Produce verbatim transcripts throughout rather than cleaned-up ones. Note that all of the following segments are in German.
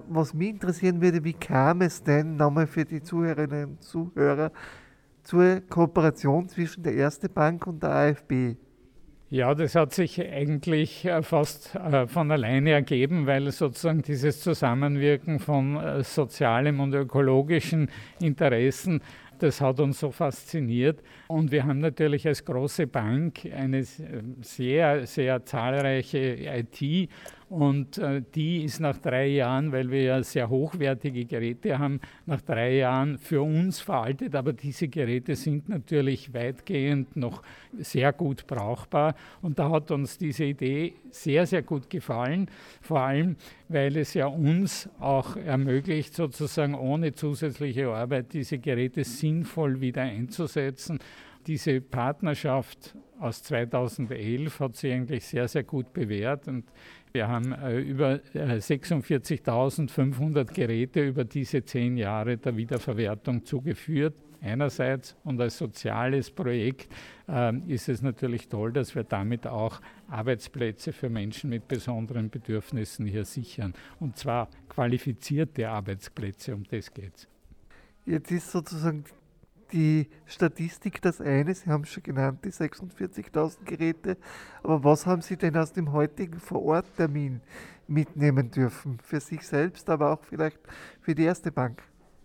was mich interessieren würde, wie kam es denn, nochmal für die Zuhörerinnen und Zuhörer, zur Kooperation zwischen der Erste Bank und der AfB? Ja, das hat sich eigentlich äh, fast äh, von alleine ergeben, weil sozusagen dieses Zusammenwirken von äh, sozialem und ökologischen Interessen, das hat uns so fasziniert. Und wir haben natürlich als große Bank eine sehr, sehr zahlreiche I T und äh, die ist nach drei Jahren, weil wir ja sehr hochwertige Geräte haben, nach drei Jahren für uns veraltet, aber diese Geräte sind natürlich weitgehend noch sehr gut brauchbar und da hat uns diese Idee sehr, sehr gut gefallen, vor allem, weil es ja uns auch ermöglicht, sozusagen ohne zusätzliche Arbeit diese Geräte sinnvoll wieder einzusetzen. Diese Partnerschaft aus zweitausendelf hat sich eigentlich sehr, sehr gut bewährt und wir haben äh, über äh, sechsundvierzigtausendfünfhundert Geräte über diese zehn Jahre der Wiederverwertung zugeführt. Einerseits und als soziales Projekt äh, ist es natürlich toll, dass wir damit auch Arbeitsplätze für Menschen mit besonderen Bedürfnissen hier sichern. Und zwar qualifizierte Arbeitsplätze, um das geht es. Jetzt ist sozusagen die Statistik das eine, Sie haben es schon genannt, die sechsundvierzigtausend Geräte. Aber was haben Sie denn aus dem heutigen Vor-Ort-Termin mitnehmen dürfen? Für sich selbst, aber auch vielleicht für die Erste Bank?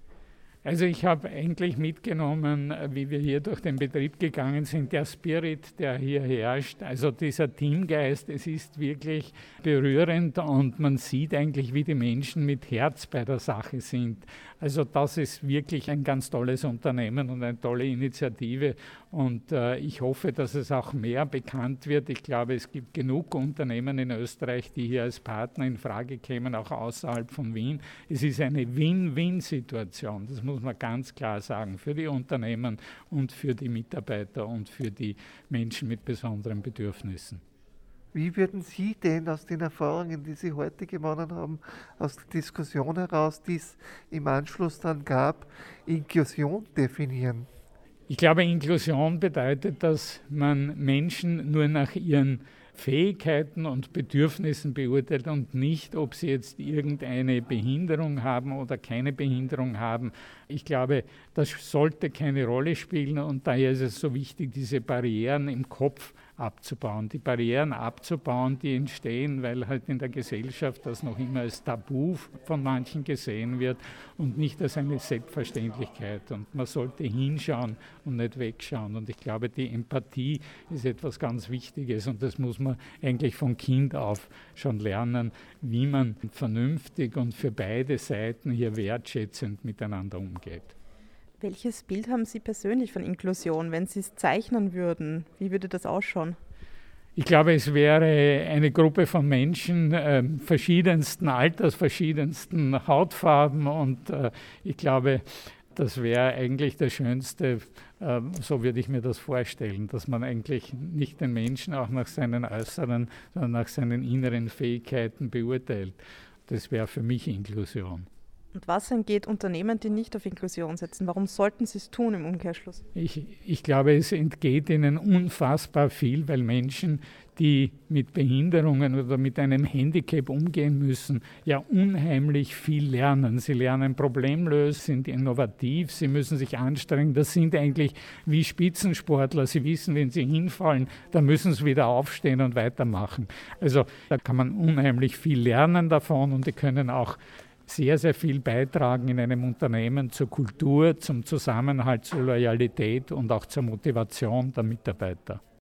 Also ich habe eigentlich mitgenommen, wie wir hier durch den Betrieb gegangen sind, der Spirit, der hier herrscht, also dieser Teamgeist, es ist wirklich berührend und man sieht eigentlich, wie die Menschen mit Herz bei der Sache sind. Also das ist wirklich ein ganz tolles Unternehmen und eine tolle Initiative und äh, ich hoffe, dass es auch mehr bekannt wird. Ich glaube, es gibt genug Unternehmen in Österreich, die hier als Partner in Frage kämen, auch außerhalb von Wien. Es ist eine Win-Win-Situation, das muss man ganz klar sagen, für die Unternehmen und für die Mitarbeiter und für die Menschen mit besonderen Bedürfnissen. Wie würden Sie denn aus den Erfahrungen, die Sie heute gewonnen haben, aus der Diskussion heraus, die es im Anschluss dann gab, Inklusion definieren? Ich glaube, Inklusion bedeutet, dass man Menschen nur nach ihren Fähigkeiten und Bedürfnissen beurteilt und nicht, ob sie jetzt irgendeine Behinderung haben oder keine Behinderung haben. Ich glaube, das sollte keine Rolle spielen und daher ist es so wichtig, diese Barrieren im Kopf abzubauen. Die Barrieren abzubauen, die entstehen, weil halt in der Gesellschaft das noch immer als Tabu von manchen gesehen wird und nicht als eine Selbstverständlichkeit. Und man sollte hinschauen und nicht wegschauen. Und ich glaube, die Empathie ist etwas ganz Wichtiges und das muss man eigentlich von Kind auf schon lernen, wie man vernünftig und für beide Seiten hier wertschätzend miteinander umgeht. Welches Bild haben Sie persönlich von Inklusion, wenn Sie es zeichnen würden? Wie würde das ausschauen? Ich glaube, es wäre eine Gruppe von Menschen äh, verschiedensten Alters, verschiedensten Hautfarben und äh, ich glaube, das wäre eigentlich das Schönste, äh, so würde ich mir das vorstellen, dass man eigentlich nicht den Menschen auch nach seinen äußeren, sondern nach seinen inneren Fähigkeiten beurteilt. Das wäre für mich Inklusion. Und was entgeht Unternehmen, die nicht auf Inklusion setzen? Warum sollten sie es tun im Umkehrschluss? Ich, ich glaube, es entgeht ihnen unfassbar viel, weil Menschen, die mit Behinderungen oder mit einem Handicap umgehen müssen, ja unheimlich viel lernen. Sie lernen problemlos, sind innovativ, sie müssen sich anstrengen. Das sind eigentlich wie Spitzensportler. Sie wissen, wenn sie hinfallen, dann müssen sie wieder aufstehen und weitermachen. Also da kann man unheimlich viel lernen davon und die können auch sehr, sehr viel beitragen in einem Unternehmen zur Kultur, zum Zusammenhalt, zur Loyalität und auch zur Motivation der Mitarbeiter.